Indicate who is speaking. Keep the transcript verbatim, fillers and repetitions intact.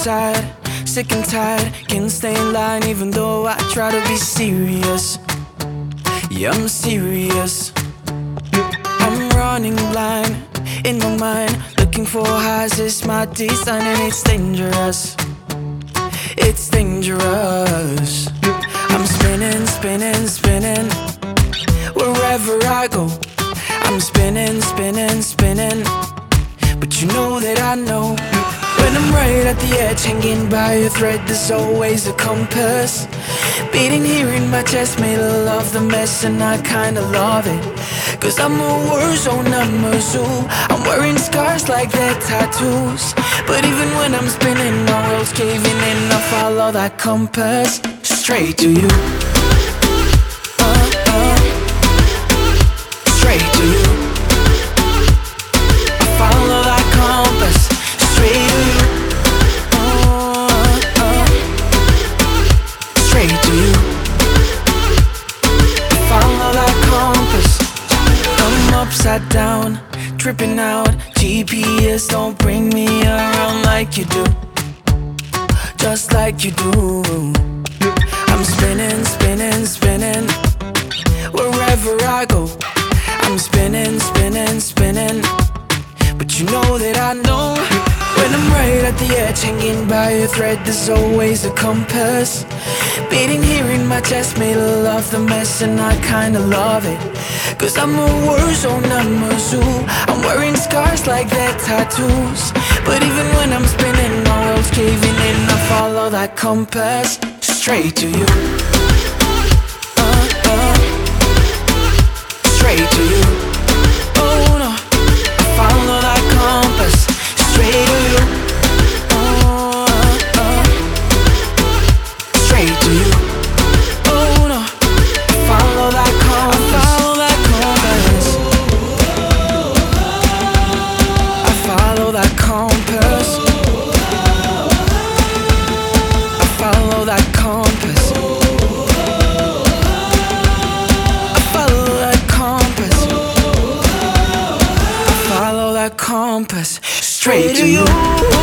Speaker 1: inside, sick and tired, can't stay in line even though I try to be serious. Yeah, I'm serious. I'm running blind in my mind, looking for highs, it's my design and it's dangerous. It's dangerous. I'm spinning, spinning, spinning wherever I go. I'm spinning, spinning, spinning, but you know that I know when I'm right at the edge, hanging by a thread, there's always a compass beating here in my chest, middle of the mess, and I kinda love it. Cause I'm a war zone, I'm a zoo. I'm wearing scars like they're tattoos, but even when I'm spinning, my world's caving in. I follow that compass straight to you. uh, uh, Straight to you. I follow that compass straight to you. uh, uh, Straight to you. I follow that compass. I'm upside down, tripping out. G P S don't bring me around like you do, just like you do. I'm spinning, spinning, spinning wherever I go. I'm spinning, spinning, spinning, but you know that I know when I'm right at the edge, hanging by a thread, there's always a compass beating here in my chest, middle of the mess, and I kinda love it. Cause I'm a war zone, I'm a zoo. I'm wearing scars like they're tattoos, but even when I'm spinning, my world's caving in. I follow that compass straight to you. uh, uh, Straight to you. Oh no, I follow that compass straight to you. uh, uh, Straight to you. Oh no, I follow that compass. I follow that compass. I follow that compass. I follow that compass. I follow that compass. I follow that compass straight to you.